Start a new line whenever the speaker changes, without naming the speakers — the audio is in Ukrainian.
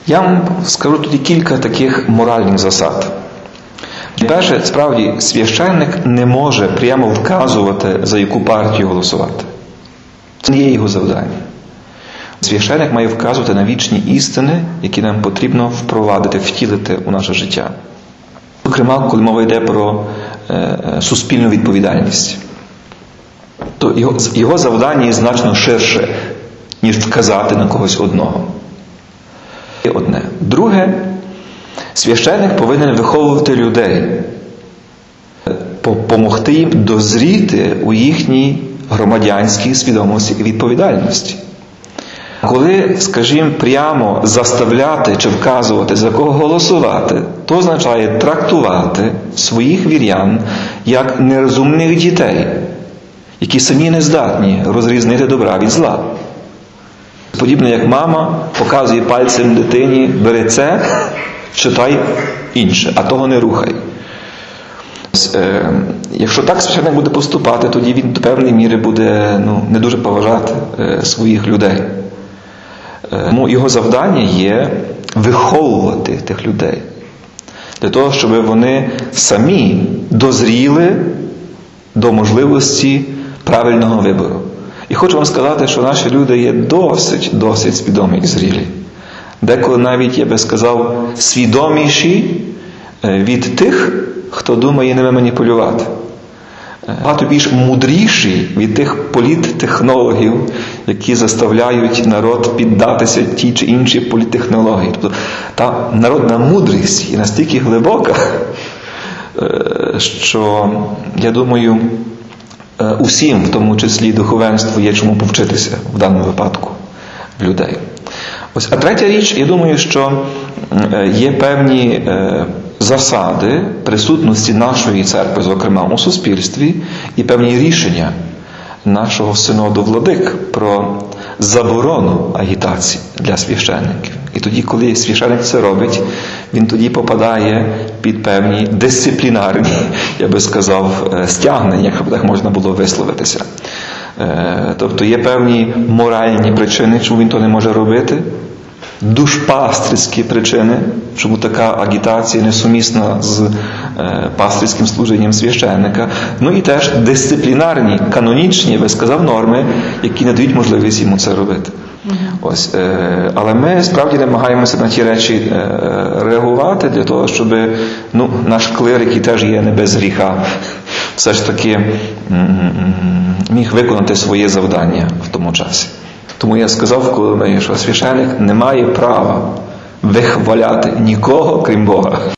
Я вам скажу тоді кілька таких моральних засад. Перше, справді, священник не може прямо вказувати, за яку партію голосувати. Це не є його завдання. Священник має вказувати на вічні істини, які нам потрібно впровадити, втілити у наше життя. Зокрема, коли мова йде про суспільну відповідальність, то його завдання є значно ширше, ніж вказати на когось одного. Одне. Друге, священник повинен виховувати людей, допомогти їм дозріти у їхній громадянській свідомості і відповідальності. Коли, скажімо, прямо заставляти чи вказувати, за кого голосувати, то означає трактувати своїх вірян як нерозумних дітей, які самі не здатні розрізнити добра від зла. Подібно як мама показує пальцем дитині: бери це, читай інше, а того не рухай. Якщо так священник буде поступати, тоді він до певної міри буде не дуже поважати своїх людей. Його завдання є виховувати тих людей, для того, щоб вони самі дозріли до можливості правильного вибору. І хочу вам сказати, що наші люди є досить свідомі і зрілі. Деколи навіть, я би сказав, свідоміші від тих, хто думає ними маніпулювати. Багато більш мудріші від тих політтехнологів, які заставляють народ піддатися тій чи іншій політтехнології. Тобто та народна мудрість є настільки глибока, що, я думаю, усім, в тому числі духовенству, є чому повчитися в даному випадку в людей. А третя річ, я думаю, що є певні засади присутності нашої церкви, зокрема у суспільстві, і певні рішення нашого синоду владик про заборону агітації для священників. І тоді, коли священник це робить, він тоді попадає під певні дисциплінарні, я би сказав, стягнення, якщо б так можна було висловитися. Тобто є певні моральні причини, чому він то не може робити, душпастерські причини, чому така агітація несумісна з пастирським служенням священника, і теж дисциплінарні, канонічні, я би сказав, норми, які надають можливість йому це робити. Але ми справді намагаємося на ті речі реагувати для того, щоб наш клир, який теж є не без гріха, все ж таки міг виконати своє завдання в тому часі. Тому я сказав, коли що священик не має права вихваляти нікого, крім Бога.